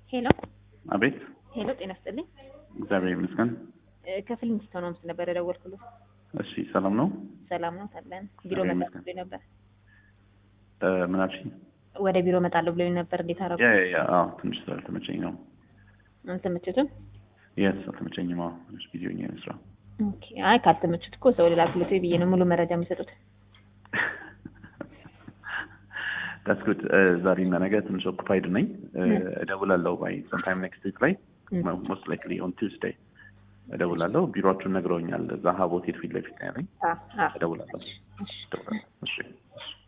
ሄሎ አቤት። ሄሎ፣ ጤና ይስጥልኝ። እግዚአብሔር ይመስገን። ከፊልሚስቶ ነው ምስ ነበር የደወልኩልህ። እሺ፣ ሰላም ነው? ሰላም ነው ታለን። ቢሮ እግዚአብሔር መጣለሁ ይመስገን። ብሎኝ ነበር። ምን አልሽኝ? ወደ ቢሮ መጣለሁ ብሎኝ ነበር። እንዴት አደረጉ? አዎ፣ ትንሽ ስላልተመቸኝ ነው። አልተመቸቱም? የስ አልተመቸኝም። አዎ፣ ትንሽ ቢዚ ሆኜ ነው ስራ። ኦኬ። አይ ካልተመቸት እኮ ሰው ሌላ ክልቶ ብዬ ነው ሙሉ መረጃ የሚሰጡት። ዳትስ ጉድ። ዛሬና ነገ ትንሽ ኦኩፓይድ ነኝ። እደውላለሁ ባይ ሰምታይም ኔክስት ዊክ ላይ ሞስት ላይክሊ ኦን ቱስዴይ እደውላለሁ። ቢሮአችሁን ነግረውኛል። ዛሃ ሆቴል ፊት ለፊት ነው ያለኝ። እደውላለሁ። እሺ